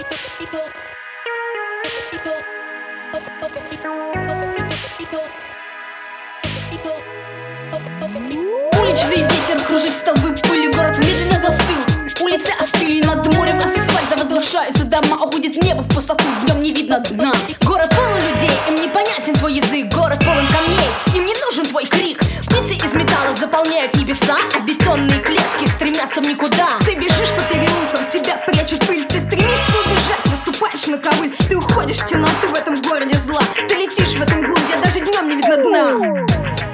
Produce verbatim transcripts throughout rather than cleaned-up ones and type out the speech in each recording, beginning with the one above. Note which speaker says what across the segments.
Speaker 1: Уличный ветер кружит столбы пыли, город медленно застыл. Улицы остыли, над морем асфальта возвышаются дома. Уходит небо в пустоту, днем не видно дна. Город полон людей, им непонятен твой язык. Город полон камней, им не нужен твой крик. Птицы из металла заполняют небеса, а бетонные клетки стремятся в никуда.
Speaker 2: Ты бежишь по переулкам, тебя прячет пыль. Ты стремишься убежать, наступаешь на ковыль. Ты уходишь в темноту в этом городе зла. Ты летишь в этом мглу, где даже днем не видно дна.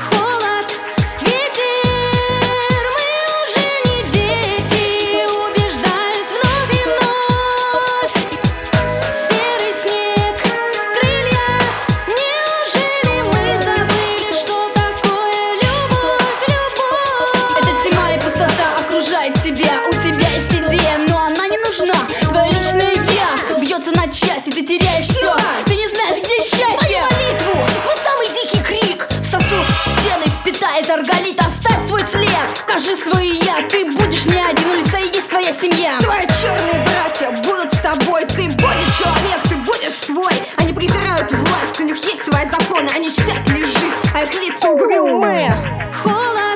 Speaker 1: Тебя, у тебя есть идея, но она не нужна. Твое личное я бьется на части, ты теряешь все. Ты не знаешь, где счастье.
Speaker 2: Твою молитву, твой самый дикий крик
Speaker 1: в сосуд стены впитает арголит. Оставь свой след, покажи свое я. Ты будешь не один, улица и есть твоя семья.
Speaker 2: Твои черные братья будут с тобой. Ты будешь человек, ты будешь свой. Они презирают власть, у них есть свои законы. Они чтят лежит, а их лица угрюмые.
Speaker 1: Холод,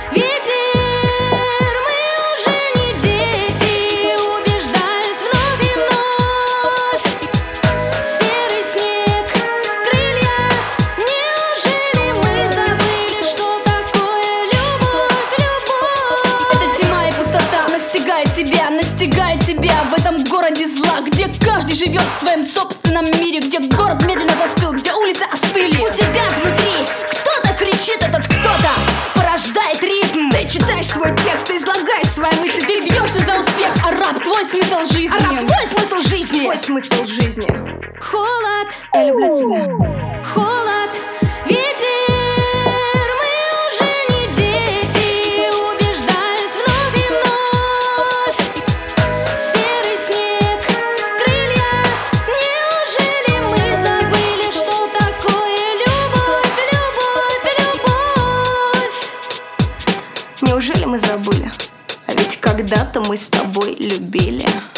Speaker 1: тебя, настигает тебя в этом городе зла, где каждый живет в своем собственном мире, где город медленно застыл, где улицы остыли. У тебя внутри кто-то кричит, этот кто-то порождает ритм.
Speaker 2: Ты читаешь свой текст, ты излагаешь свои мысли,
Speaker 1: ты бьешься за успех, а рап твой смысл жизни.
Speaker 2: А рап твой смысл жизни.
Speaker 1: Твой смысл жизни. Холод,
Speaker 2: я люблю тебя.
Speaker 1: Холод,
Speaker 2: неужели мы забыли? А ведь когда-то мы с тобой любили.